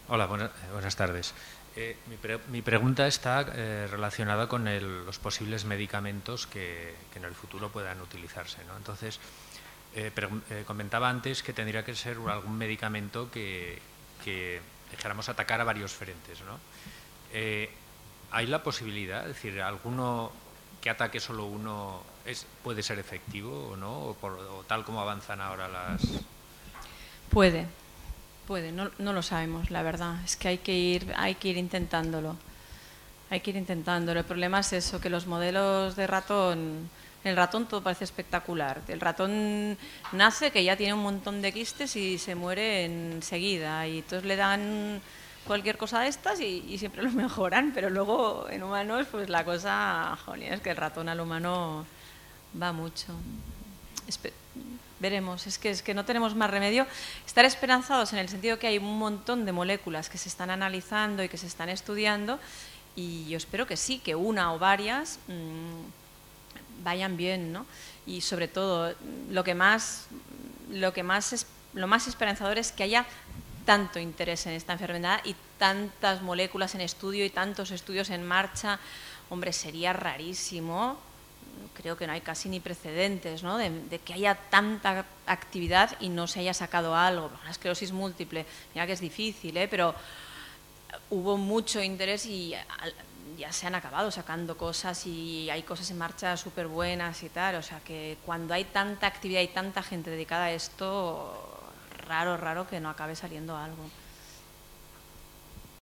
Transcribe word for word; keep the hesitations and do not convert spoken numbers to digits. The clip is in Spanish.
Hola, buena- buenas tardes. Eh, mi, pre- mi pregunta está eh, relacionada con el- los posibles medicamentos que, que en el futuro puedan utilizarse, ¿no? Entonces, eh, pregun- eh, comentaba antes que tendría que ser algún medicamento que, que dijéramos atacar a varios frentes, ¿no? Eh, ¿Hay la posibilidad, es decir, alguno que ataque solo uno es, puede ser efectivo o no? O, por- o tal como avanzan ahora las... Puede, puede, no, no lo sabemos, la verdad. Es que hay que ir, hay que ir intentándolo. Hay que ir intentándolo. El problema es eso, que los modelos de ratón, el ratón todo parece espectacular. El ratón nace que ya tiene un montón de quistes y se muere enseguida. Y entonces le dan cualquier cosa de estas y, y siempre lo mejoran. Pero luego en humanos, pues la cosa, jolín, es que el ratón al humano va mucho. Espe- Veremos, es que, es que no tenemos más remedio. Estar esperanzados en el sentido que hay un montón de moléculas que se están analizando y que se están estudiando y yo espero que sí, que una o varias mmm, vayan bien, ¿no? Y sobre todo, lo que más, lo que más es, lo más esperanzador es que haya tanto interés en esta enfermedad y tantas moléculas en estudio y tantos estudios en marcha. Hombre, sería rarísimo, creo que no hay casi ni precedentes, ¿no? de, de que haya tanta actividad y no se haya sacado algo. La esclerosis múltiple, mira que es difícil, ¿eh? Pero hubo mucho interés y ya se han acabado sacando cosas y hay cosas en marcha súper buenas y tal. O sea que cuando hay tanta actividad y tanta gente dedicada a esto, raro, raro que no acabe saliendo algo.